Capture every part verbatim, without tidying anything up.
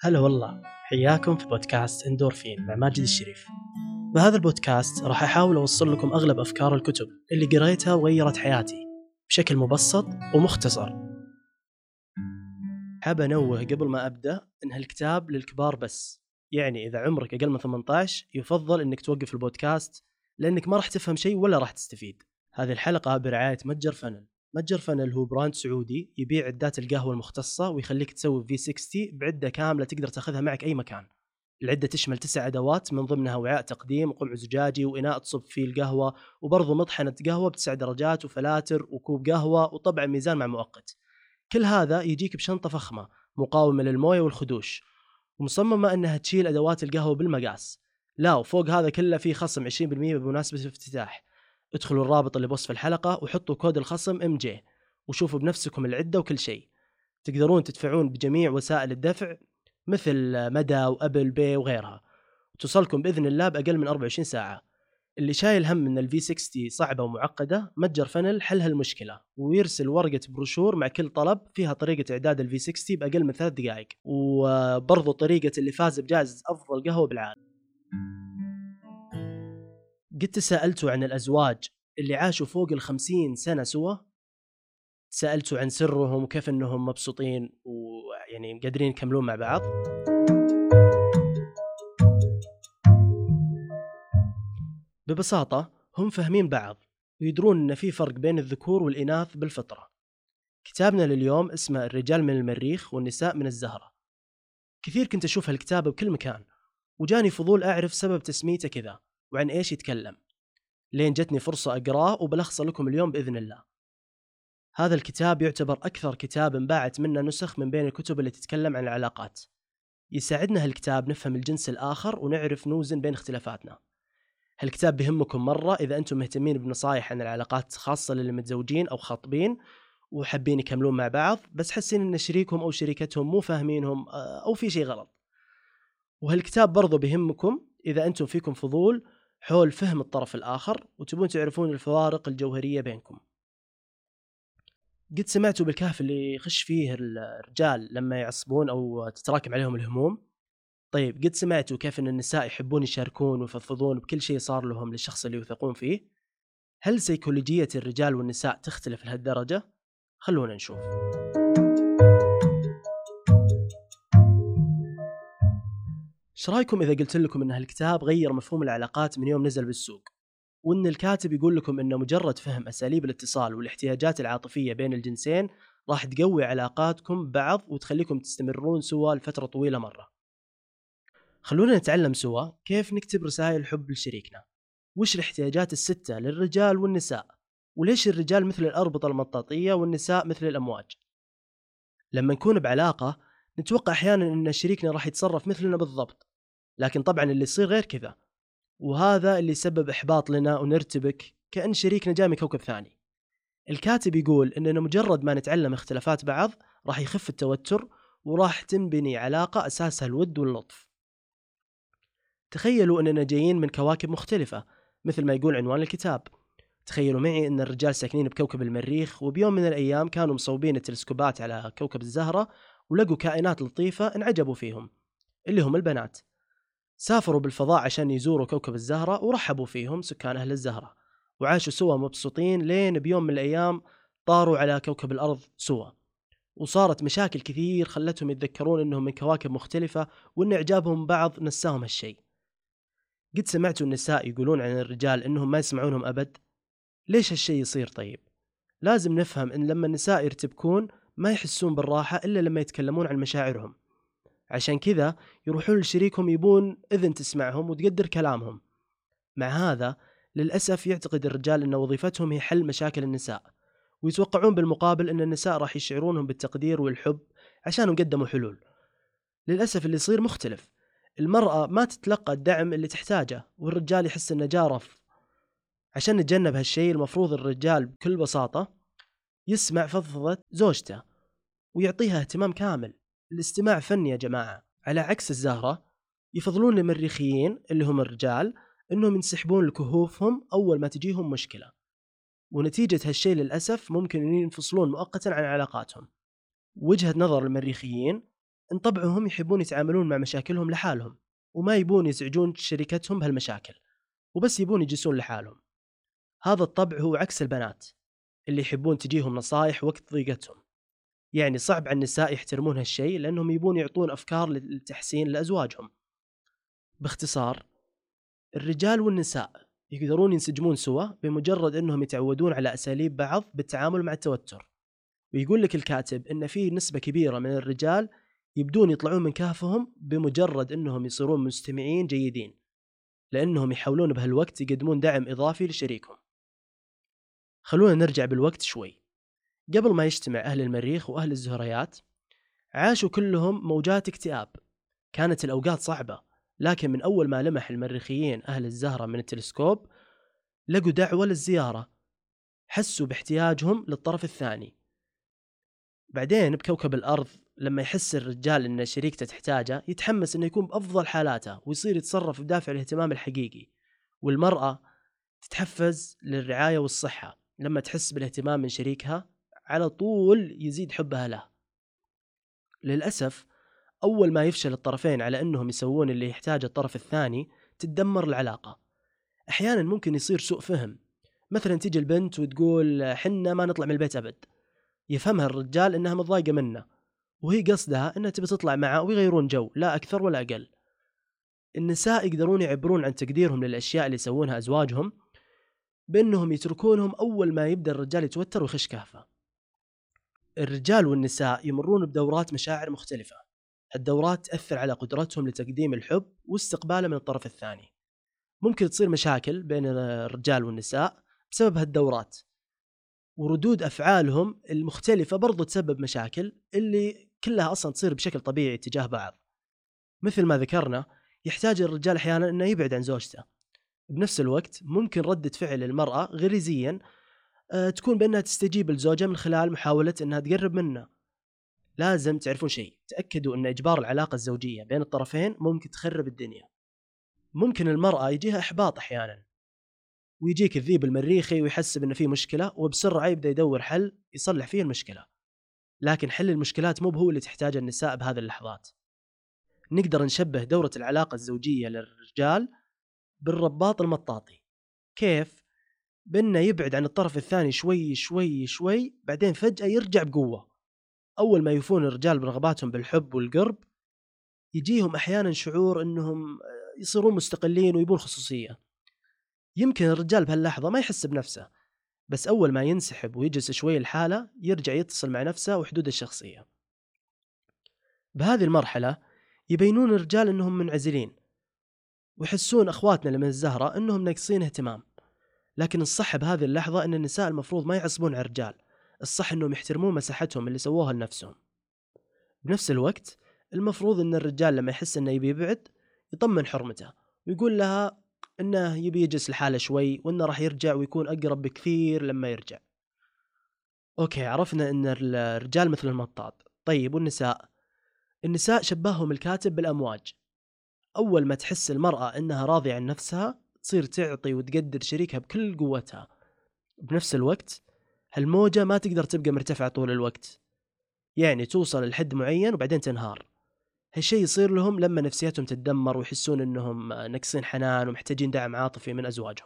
هلا والله، حياكم في بودكاست اندورفين مع ماجد الشريف. بهذا البودكاست راح أحاول أوصل لكم أغلب أفكار الكتب اللي قريتها وغيرت حياتي بشكل مبسط ومختصر. حاب أنوه قبل ما أبدأ إن هالكتاب للكبار بس، يعني إذا عمرك أقل من ثمانية عشر يفضل إنك توقف البودكاست لأنك ما راح تفهم شيء ولا راح تستفيد. هذه الحلقة برعاية متجر فنل. متجر فنل هو براند سعودي يبيع عدات القهوة المختصة ويخليك تسوي في ستين بعدة كاملة تقدر تاخذها معك أي مكان. العدة تشمل تسع أدوات من ضمنها وعاء تقديم وقمع زجاجي وإناء تصب فيه القهوة، وبرضه مطحنة قهوة بتسع درجات وفلاتر وكوب قهوة وطبعا ميزان مع مؤقت. كل هذا يجيك بشنطة فخمة مقاومة للموية والخدوش، ومصممة أنها تشيل أدوات القهوة بالمقاس. لا، وفوق هذا كله فيه خصم عشرين بالمئة بمناسبة الافتتاح. ادخلوا الرابط اللي بوصف الحلقة وحطوا كود الخصم إم جي وشوفوا بنفسكم العدة وكل شيء. تقدرون تدفعون بجميع وسائل الدفع مثل مدى وأبل باي وغيرها، وتوصلكم بإذن الله بأقل من أربعة وعشرين ساعة. اللي شايل هم ان الفي ستين صعبة ومعقدة، متجر فنل حل هالمشكلة ويرسل ورقة بروشور مع كل طلب فيها طريقة إعداد الفي ستين بأقل من ثلاث دقائق، وبرضو طريقة اللي فاز بجائزة أفضل قهوة بالعالم. قد تساءلتوا عن الأزواج اللي عاشوا فوق الخمسين سنة سوا؟ سألتوا عن سرهم وكيف أنهم مبسوطين ويعني قادرين يكملون مع بعض؟ ببساطة هم فاهمين بعض ويدرون أن في فرق بين الذكور والإناث بالفطرة. كتابنا لليوم اسمه الرجال من المريخ والنساء من الزهرة. كثير كنت أشوف هالكتاب بكل مكان، وجاني فضول أعرف سبب تسميته كذا وعن إيش يتكلم، لين جتني فرصة أقراه وبلخص لكم اليوم بإذن الله. هذا الكتاب يعتبر أكثر كتاب انباعت منه نسخ من بين الكتب اللي تتكلم عن العلاقات. يساعدنا هالكتاب نفهم الجنس الآخر ونعرف نوزن بين اختلافاتنا. هالكتاب بيهمكم مرة إذا أنتم مهتمين بنصائح عن العلاقات، خاصة للي متزوجين أو خاطبين وحابين يكملون مع بعض بس حسين إن شريكهم أو شريكتهم مو فاهمينهم أو في شيء غلط. وهالكتاب برضو بيهمكم إذا أنتم فيكم فضول حول فهم الطرف الآخر وتبون تعرفون الفوارق الجوهرية بينكم. قد سمعتوا بالكهف اللي يخش فيه الرجال لما يعصبون أو تتراكم عليهم الهموم؟ طيب، قد سمعتوا كيف أن النساء يحبون يشاركون ويفضفضون بكل شيء صار لهم للشخص اللي يثقون فيه؟ هل سيكولوجية الرجال والنساء تختلف لهالدرجة؟ خلونا نشوف. ايش رايكم إذا قلت لكم أن هالكتاب غير مفهوم العلاقات من يوم نزل بالسوق، وأن الكاتب يقول لكم أنه مجرد فهم أساليب الاتصال والاحتياجات العاطفية بين الجنسين راح تقوي علاقاتكم ببعض وتخليكم تستمرون سوا لفترة طويلة مرة. خلونا نتعلم سوا كيف نكتب رسائل حب لشريكنا، وش الاحتياجات الستة للرجال والنساء، وليش الرجال مثل الأربطة المطاطية والنساء مثل الأمواج. لما نكون بعلاقة نتوقع أحيانا أن شريكنا راح يتصرف مثلنا بالضبط، لكن طبعا اللي يصير غير كذا، وهذا اللي يسبب إحباط لنا ونرتبك كأن شريكنا جاء من كوكب ثاني. الكاتب يقول أننا مجرد ما نتعلم اختلافات بعض راح يخف التوتر وراح تنبني علاقة أساسها الود واللطف. تخيلوا أننا جايين من كواكب مختلفة مثل ما يقول عنوان الكتاب. تخيلوا معي أن الرجال ساكنين بكوكب المريخ، وبيوم من الأيام كانوا مصوبين التلسكوبات على كوكب الزهرة ولقوا كائنات لطيفة انعجبوا فيهم اللي هم البنات. سافروا بالفضاء عشان يزوروا كوكب الزهرة ورحبوا فيهم سكان أهل الزهرة، وعاشوا سوا مبسوطين لين بيوم من الأيام طاروا على كوكب الأرض سوا، وصارت مشاكل كثير خلتهم يتذكرون أنهم من كواكب مختلفة وأن إعجابهم بعض نساهم هالشيء. قد سمعتوا النساء يقولون عن الرجال أنهم ما يسمعونهم أبد؟ ليش هالشيء يصير؟ طيب، لازم نفهم أن لما النساء يرتبكون ما يحسون بالراحة إلا لما يتكلمون عن مشاعرهم، عشان كذا يروحون لشريكهم يبون إذن تسمعهم وتقدر كلامهم. مع هذا للأسف يعتقد الرجال أن وظيفتهم هي حل مشاكل النساء، ويتوقعون بالمقابل أن النساء راح يشعرونهم بالتقدير والحب عشانهم قدموا حلول. للأسف اللي يصير مختلف، المرأة ما تتلقى الدعم اللي تحتاجه والرجال يحس أنه جارف. عشان نتجنب هالشيء المفروض الرجال بكل بساطة يسمع فضفضة زوجته ويعطيها اهتمام كامل. الاستماع فن يا جماعة. على عكس الزهرة يفضلون المريخيين اللي هم الرجال انهم ينسحبون لكهوفهم اول ما تجيهم مشكلة، ونتيجة هالشيء للأسف ممكن ينفصلون مؤقتا عن علاقاتهم. وجهة نظر المريخيين انطبعهم يحبون يتعاملون مع مشاكلهم لحالهم، وما يبون يزعجون شريكتهم بهالمشاكل، وبس يبون يجلسون لحالهم. هذا الطبع هو عكس البنات اللي يحبون تجيهم نصائح وقت ضيقتهم. يعني صعب على النساء يحترمون هالشيء لأنهم يبون يعطون أفكار للتحسين لأزواجهم. باختصار، الرجال والنساء يقدرون ينسجمون سوا بمجرد أنهم يتعودون على أساليب بعض بالتعامل مع التوتر. ويقول لك الكاتب أن في نسبة كبيرة من الرجال يبدون يطلعون من كهفهم بمجرد أنهم يصيرون مستمعين جيدين، لأنهم يحاولون بهالوقت يقدمون دعم إضافي لشريكهم. خلونا نرجع بالوقت شوي. قبل ما يجتمع أهل المريخ وأهل الزهريات، عاشوا كلهم موجات اكتئاب. كانت الأوقات صعبة، لكن من أول ما لمح المريخيين أهل الزهرة من التلسكوب لقوا دعوة للزيارة، حسوا باحتياجهم للطرف الثاني. بعدين بكوكب الأرض، لما يحس الرجال أن شريكته تحتاجه يتحمس أنه يكون بأفضل حالاته ويصير يتصرف بدافع الاهتمام الحقيقي. والمرأة تتحفز للرعاية والصحة لما تحس بالاهتمام من شريكها، على طول يزيد حبها له. للأسف أول ما يفشل الطرفين على أنهم يسوون اللي يحتاج الطرف الثاني تتدمر العلاقة. أحيانا ممكن يصير سوء فهم، مثلا تيجي البنت وتقول حنا ما نطلع من البيت أبد، يفهمها الرجال أنها متضايقة منه، وهي قصدها أنها تبي تطلع معه ويغيرون جو، لا أكثر ولا أقل. النساء يقدرون يعبرون عن تقديرهم للأشياء اللي يسوونها أزواجهم بأنهم يتركونهم أول ما يبدأ الرجال يتوتر ويخش كهفة. الرجال والنساء يمرون بدورات مشاعر مختلفة. الدورات تأثر على قدرتهم لتقديم الحب واستقباله من الطرف الثاني. ممكن تصير مشاكل بين الرجال والنساء بسبب هالدورات، وردود أفعالهم المختلفة برضو تسبب مشاكل اللي كلها أصلا تصير بشكل طبيعي تجاه بعض. مثل ما ذكرنا، يحتاج الرجال أحيانا أنه يبعد عن زوجته. بنفس الوقت ممكن ردة فعل المرأة غريزيا تكون بأنها تستجيب لزوجها من خلال محاولة أنها تقرب منه. لازم تعرفون شيء، تأكدوا أن إجبار العلاقة الزوجية بين الطرفين ممكن تخرب الدنيا. ممكن المرأة يجيها إحباط أحيانا، ويجيك الذيب المريخي ويحسب أن فيه مشكلة وبسرعة يبدأ يدور حل يصلح فيه المشكلة. لكن حل المشكلات مو بهو اللي تحتاج النساء بهذه اللحظات. نقدر نشبه دورة العلاقة الزوجية للرجال بالرباط المطاطي. كيف؟ بأنه يبعد عن الطرف الثاني شوي شوي شوي، بعدين فجأة يرجع بقوة. أول ما يفون الرجال برغباتهم بالحب والقرب، يجيهم أحيانا شعور أنهم يصيرون مستقلين ويبون خصوصية. يمكن الرجال بهاللحظة ما يحس بنفسه، بس أول ما ينسحب ويجلس شوي الحالة يرجع يتصل مع نفسه وحدود الشخصية. بهذه المرحلة يبينون الرجال أنهم منعزلين، ويحسون أخواتنا اللي من الزهرة أنهم ناقصين اهتمام. لكن الصح بهذه اللحظة أن النساء المفروض ما يعصبون على الرجال، الصح أنهم يحترمون مساحتهم اللي سووها لنفسهم. بنفس الوقت المفروض أن الرجال لما يحس أنه يبي يبعد يطمن حرمته ويقول لها أنه يبي يجلس الحالة شوي وأنه راح يرجع ويكون أقرب بكثير لما يرجع. أوكي، عرفنا أن الرجال مثل المطاط. طيب والنساء؟ النساء شبههم الكاتب بالأمواج. أول ما تحس المرأة أنها راضية عن نفسها تصير تعطي وتقدر شريكها بكل قوتها. بنفس الوقت هالموجة ما تقدر تبقى مرتفعة طول الوقت، يعني توصل لحد معين وبعدين تنهار. هالشي يصير لهم لما نفسيتهم تتدمر ويحسون أنهم ناقصين حنان ومحتاجين دعم عاطفي من أزواجهم.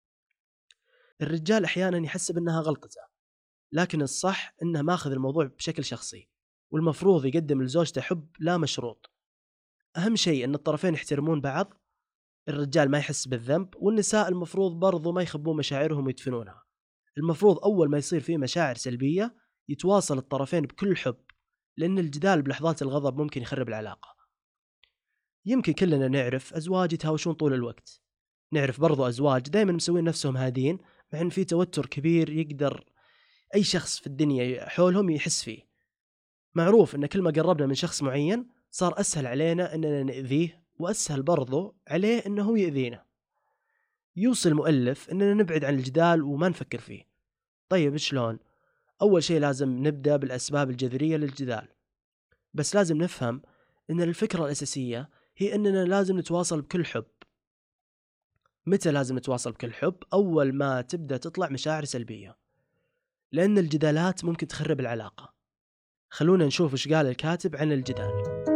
الرجال أحيانا يحسب أنها غلطته، لكن الصح أنه ماخذ الموضوع بشكل شخصي، والمفروض يقدم لزوجته حب لا مشروط. أهم شيء أن الطرفين يحترمون بعض، الرجال ما يحس بالذنب، والنساء المفروض برضو ما يخبون مشاعرهم ويدفنونها. المفروض أول ما يصير فيه مشاعر سلبية يتواصل الطرفين بكل حب، لأن الجدال بلحظات الغضب ممكن يخرب العلاقة. يمكن كلنا نعرف أزواج يتهاوشون طول الوقت، نعرف برضو أزواج دايما مسوين نفسهم هادين مع أن في توتر كبير يقدر أي شخص في الدنيا حولهم يحس فيه. معروف أن كل ما قربنا من شخص معين صار أسهل علينا أننا نأذيه، وأسهل برضو عليه أنه يأذينا. يوصل المؤلف أننا نبعد عن الجدال وما نفكر فيه. طيب شلون؟ أول شيء لازم نبدأ بالأسباب الجذرية للجدال، بس لازم نفهم أن الفكرة الأساسية هي أننا لازم نتواصل بكل حب. متى لازم نتواصل بكل حب؟ أول ما تبدأ تطلع مشاعر سلبية، لأن الجدالات ممكن تخرب العلاقة. خلونا نشوف إيش قال الكاتب عن الجدال.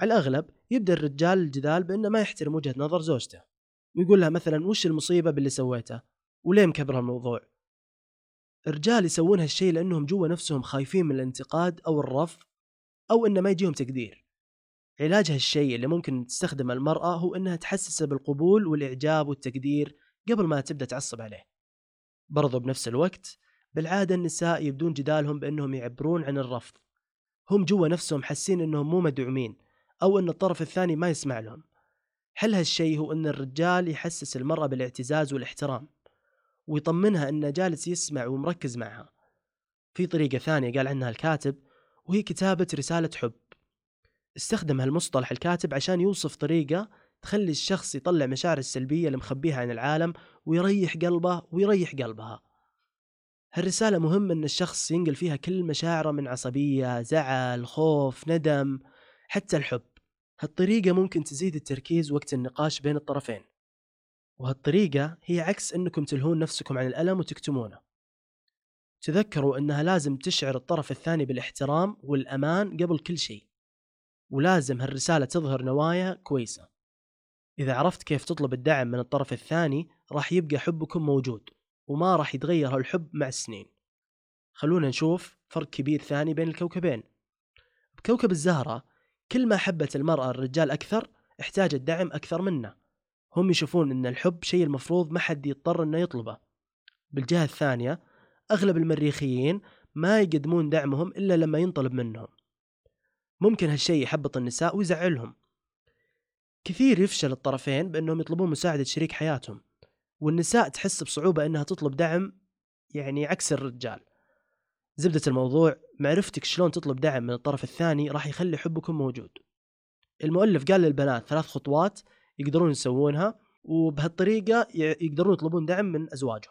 على الأغلب يبدأ الرجال الجدال بأنه ما يحترم وجهة نظر زوجته، ويقول لها مثلا وش المصيبة باللي سويته وليه مكبر الموضوع. الرجال يسوون هالشيء لأنهم جوا نفسهم خايفين من الانتقاد أو الرفض أو إنه ما يجيهم تقدير. علاج هالشيء اللي ممكن تستخدم المرأة هو إنها تحسسه بالقبول والإعجاب والتقدير قبل ما تبدأ تعصب عليه. برضو بنفس الوقت بالعادة النساء يبدون جدالهم بأنهم يعبرون عن الرفض، هم جوا نفسهم حاسين إنهم مو مدعومين أو إن الطرف الثاني ما يسمع لهم. حل هالشيء هو إن الرجال يحسس المرأة بالاعتزاز والاحترام ويطمنها إنه جالس يسمع ومركز معها. في طريقة ثانية قال عنها الكاتب وهي كتابة رسالة حب. استخدم هالمصطلح الكاتب عشان يوصف طريقة تخلي الشخص يطلع مشاعر السلبية اللي مخبيها عن العالم ويريح قلبه ويريح قلبها. هالرسالة مهم إن الشخص ينقل فيها كل مشاعره من عصبية، زعل، خوف، ندم، حتى الحب. هالطريقة ممكن تزيد التركيز وقت النقاش بين الطرفين، وهالطريقة هي عكس إنكم تلهون نفسكم عن الألم وتكتمونه. تذكروا إنها لازم تشعر الطرف الثاني بالاحترام والأمان قبل كل شيء، ولازم هالرسالة تظهر نوايا كويسة. إذا عرفت كيف تطلب الدعم من الطرف الثاني راح يبقى حبكم موجود وما راح يتغير هالحب مع السنين. خلونا نشوف فرق كبير ثاني بين الكوكبين. بكوكب الزهرة كل ما حبت المرأة الرجال أكثر احتاجت دعم أكثر منه، هم يشوفون إن الحب شيء المفروض ما حد يضطر إنه يطلبه. بالجهة الثانية أغلب المريخيين ما يقدمون دعمهم إلا لما ينطلب منهم. ممكن هالشيء يحبط النساء ويزعلهم. كثير يفشل الطرفين بأنهم يطلبون مساعدة شريك حياتهم، والنساء تحس بصعوبة أنها تطلب دعم، يعني عكس الرجال. زبدة الموضوع معرفتك شلون تطلب دعم من الطرف الثاني راح يخلي حبكم موجود. المؤلف قال للبنات ثلاث خطوات يقدرون يسوونها وبهالطريقة يقدرون يطلبون دعم من أزواجهم.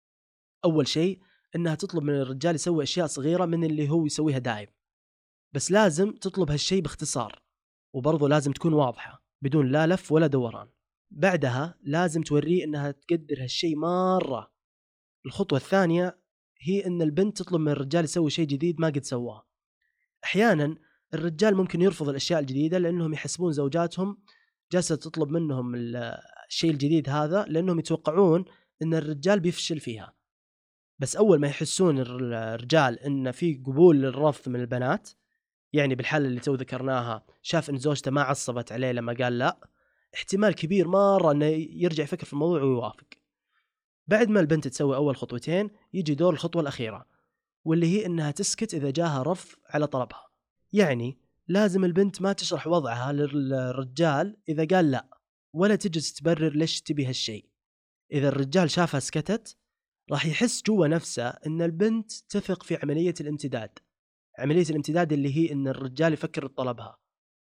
أول شيء أنها تطلب من الرجال يسوي أشياء صغيرة من اللي هو يسويها دائم، بس لازم تطلب هالشيء باختصار، وبرضو لازم تكون واضحة بدون لا لف ولا دوران. بعدها لازم توريه أنها تقدر هالشيء مرة. الخطوة الثانية هي أن البنت تطلب من الرجال يسوي شيء جديد ما قد سواه. أحيانا الرجال ممكن يرفض الأشياء الجديدة لأنهم يحسبون زوجاتهم جالسة تطلب منهم الشيء الجديد هذا لأنهم يتوقعون أن الرجال بيفشل فيها. بس أول ما يحسون الرجال أن في قبول للرفض من البنات، يعني بالحالة اللي تو ذكرناها شاف أن زوجته ما عصبت عليه لما قال لا، احتمال كبير مرة أنه يرجع يفكر في الموضوع ويوافق. بعد ما البنت تسوي أول خطوتين يجي دور الخطوة الأخيرة، واللي هي أنها تسكت إذا جاها رفض على طلبها. يعني لازم البنت ما تشرح وضعها للرجال إذا قال لا، ولا تجلس تبرر ليش تبي هالشيء. إذا الرجال شافها سكتت راح يحس جوا نفسه أن البنت تثق في عملية الامتداد، عملية الامتداد اللي هي أن الرجال يفكر طلبها.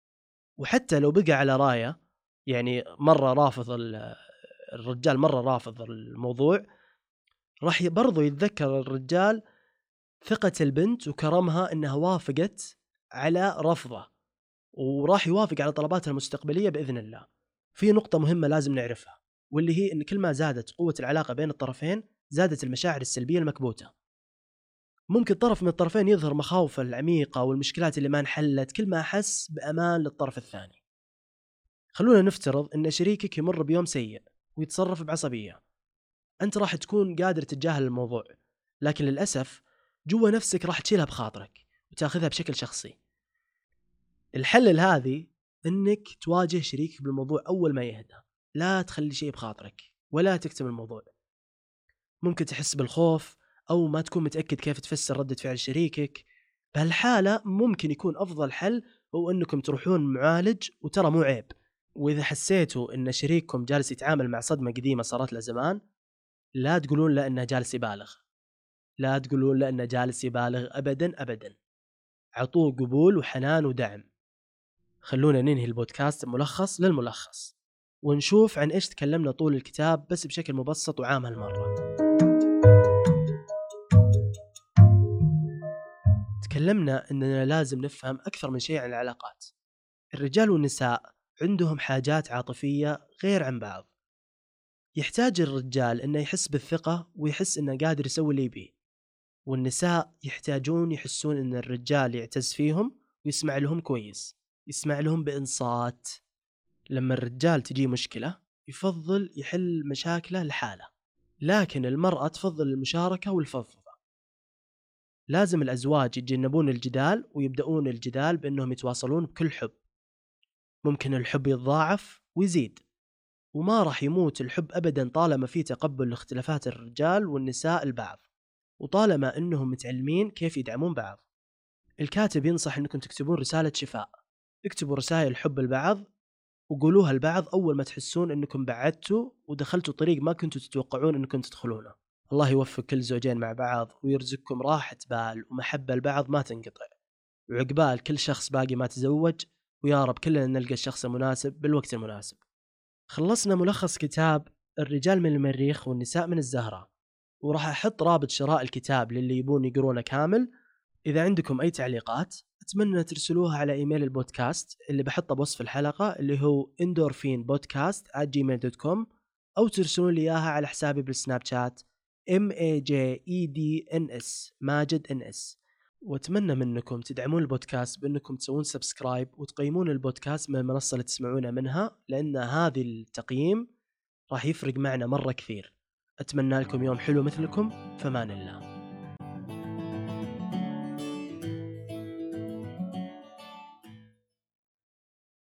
وحتى لو بقى على راية، يعني مرة رافض الرجال مرة رافض الموضوع، راح برضو يتذكر الرجال ثقة البنت وكرمها أنها وافقت على رفضه، وراح يوافق على طلباتها المستقبلية بإذن الله. في نقطة مهمة لازم نعرفها، واللي هي أن كل ما زادت قوة العلاقة بين الطرفين زادت المشاعر السلبية المكبوتة. ممكن طرف من الطرفين يظهر مخاوفه العميقة والمشكلات اللي ما انحلت كل ما أحس بأمان للطرف الثاني. خلونا نفترض أن شريكك يمر بيوم سيء ويتصرف بعصبية. أنت راح تكون قادر تتجاهل الموضوع، لكن للأسف جوا نفسك راح تشيلها بخاطرك وتاخذها بشكل شخصي. الحل لهذه أنك تواجه شريكك بالموضوع أول ما يهدى، لا تخلي شيء بخاطرك ولا تكتم الموضوع. ممكن تحس بالخوف أو ما تكون متأكد كيف تفسر ردة فعل شريكك. بهالحالة ممكن يكون أفضل حل هو أنكم تروحون معالج، وترى مو عيب. وإذا حسيتوا أن شريككم جالس يتعامل مع صدمة قديمة صارت له زمان، لا تقولون له أنه جالس يبالغ، لا تقولون له أنه جالس يبالغ أبدا أبدا. عطوه قبول وحنان ودعم. خلونا ننهي البودكاست ملخص للملخص ونشوف عن إيش تكلمنا طول الكتاب بس بشكل مبسط وعام هالمرة. تكلمنا أننا لازم نفهم أكثر من شيء عن العلاقات. الرجال والنساء عندهم حاجات عاطفية غير عن بعض. يحتاج الرجال أنه يحس بالثقة ويحس أنه قادر يسوي اللي يبيه، والنساء يحتاجون يحسون أن الرجال يعتز فيهم ويسمع لهم كويس. يسمع لهم بإنصات. لما الرجال تجي مشكلة يفضل يحل مشاكله لحاله، لكن المرأة تفضل المشاركة والفضفضة. لازم الأزواج يتجنبون الجدال ويبدأون الجدال بأنهم يتواصلون بكل حب. ممكن الحب يتضاعف ويزيد، وما راح يموت الحب أبدا طالما في تقبل لاختلافات الرجال والنساء البعض، وطالما أنهم متعلمين كيف يدعمون بعض. الكاتب ينصح أنكم تكتبون رسالة شفاء. اكتبوا رسائل حب البعض وقولوها البعض أول ما تحسون أنكم بعدتوا ودخلتوا طريق ما كنتوا تتوقعون أنكم تدخلونه. الله يوفق كل زوجين مع بعض ويرزقكم راحة بال ومحبة البعض ما تنقطع، وعقبال كل شخص باقي ما تزوج، ويا رب كلنا نلقى الشخص المناسب بالوقت المناسب. خلصنا ملخص كتاب الرجال من المريخ والنساء من الزهرة، وراح أحط رابط شراء الكتاب للي يبون يقرونه كامل. إذا عندكم أي تعليقات أتمنى ترسلوها على إيميل البودكاست اللي بحطه بوصف الحلقة اللي هو endorphin podcast at gmail dot com، أو ترسلون لي إياها على حسابي بالسناب شات M A J E D N S ماجد إن إس. وأتمنى منكم تدعمون البودكاست بأنكم تسوون سبسكرايب وتقيمون البودكاست من المنصة اللي تسمعونه منها، لأن هذه التقييم راح يفرق معنا مرة كثير. أتمنى لكم يوم حلو مثلكم، فمان الله.